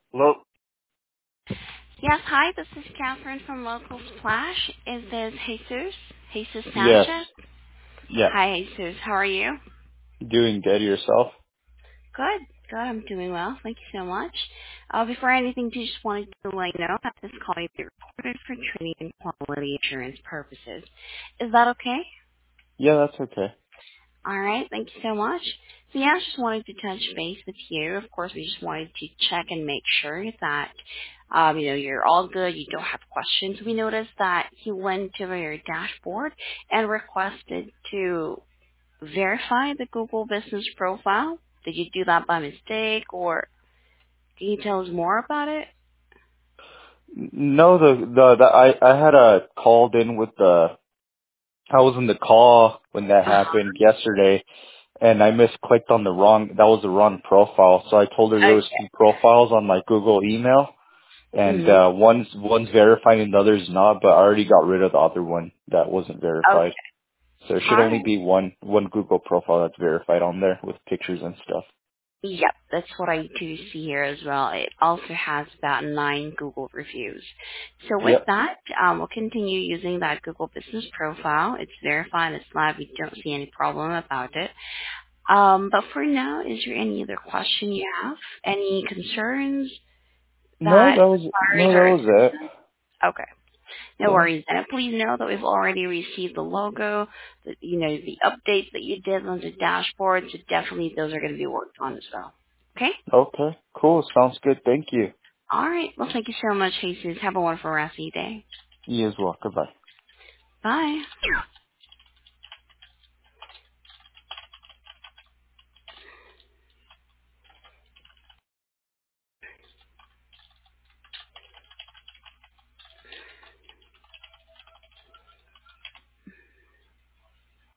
Hello? Yes, hi, this is Catherine from Local Splash. Is this Jesus? Jesus Yes. Sanchez? Yeah. Hi, Jesus. How are you? Doing good yourself? Good. Good. I'm doing well. Thank you so much. Before anything, just wanted to let you know that this call may be recorded for training and quality assurance purposes. Is that okay? Yeah, that's okay. All right. Thank you so much. So yeah, I just wanted to touch base with you. Of course, we just wanted to check and make sure that, you're all good. You don't have questions. We noticed that you went to your dashboard and requested to verify the Google Business Profile. Did you do that by mistake, or can you tell us more about it? No, I had called in with I was in the call when that happened yesterday and I misclicked on that was the wrong profile. So I told her there was two Okay. profiles on my Google email and, Mm-hmm. one's verified and the other's not, but I already got rid of the other one that wasn't Okay. verified. So it All should only right. be one Google profile that's verified on there with pictures and stuff. Yep, that's what I do see here as well. It also has about 9 Google reviews. So with Yep. that, we'll continue using that Google Business Profile. It's verified, it's live. We don't see any problem about it. But for now, is there any other question you have? Any concerns No, that that requiring our was it. assistance? Okay. No Yeah. worries. And please know that we've already received the logo, the updates that you did on the dashboard. So definitely those are going to be worked on as well. Okay? Okay, cool. Sounds good. Thank you. All right. Well, thank you so much, Jesus. Have a wonderful rest of your day. You as well. Goodbye. Bye.